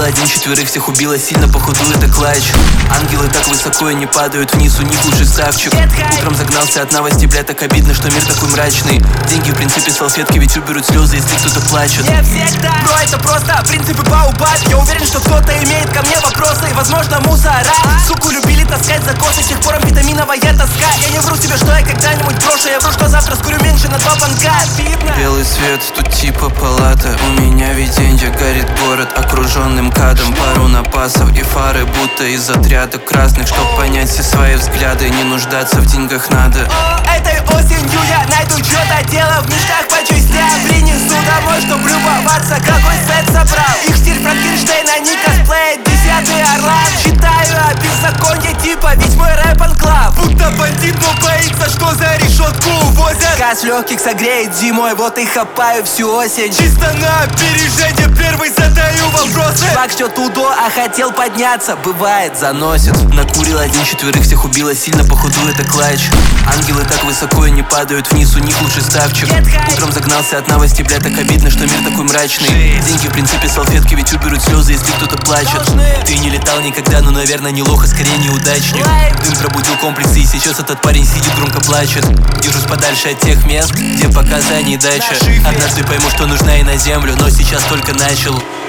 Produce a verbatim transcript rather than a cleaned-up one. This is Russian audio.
Накурил один, четверых всех убила сильно, походу это клатч. Ангелы так высоко и не падают вниз, у них лучший ставчик. Утром загнался от новости, бля, так обидно, что мир такой мрачный. Деньги в принципе салфетки, ведь уберут слезы, если кто-то плачет. Не всегда, бро, это просто принципы поубавь. Я уверен, что кто-то имеет ко мне вопросы, и, возможно, мусора. Суку любили таскать за косы, с тех пор амфетаминовая тоска. Я не вру себе, что я когда-нибудь брошу, я вру, что завтра скурю меньше на два банка. Видно? Белый свет, тут типа палата. У меня виденье, горит город окруженным кадом. Пару напасов и фары, будто из отряда красных. Чтоб понять все свои взгляды, не нуждаться в деньгах надо. Этой осенью я найду что-то дело в ништях по частям. Принесу домой, чтоб любоваться, какой сет собрал. Их стиль Франкенштейна не косплеит десятый орлан. Считаю о беззаконье типа ведь мой рэп анклав. Будто бандит, но боится, что за решетку увозят. Газ легких согреет зимой, вот и хапаю всю осень. Чисто на опережение первый задаю вопросы. Чувак ждет удо, а хотел подняться, бывает, заносит. Накурил один, четверых всех убила сильно, походу это клатч. Ангелы так высоко и не падают вниз, у них лучший ставчик. Утром загнался от новости, бля, так обидно, что мир такой мрачный. Деньги в принципе салфетки, ведь уберут слезы, если кто-то плачет. Ты не летал никогда, но, наверное, не лох, а скорее неудачник. Дым пробудил комплексы, и сейчас этот парень сидит, громко плачет. Держусь подальше от тех мест, где показаний дача. Однажды пойму, что нужна и на землю, но сейчас только начал.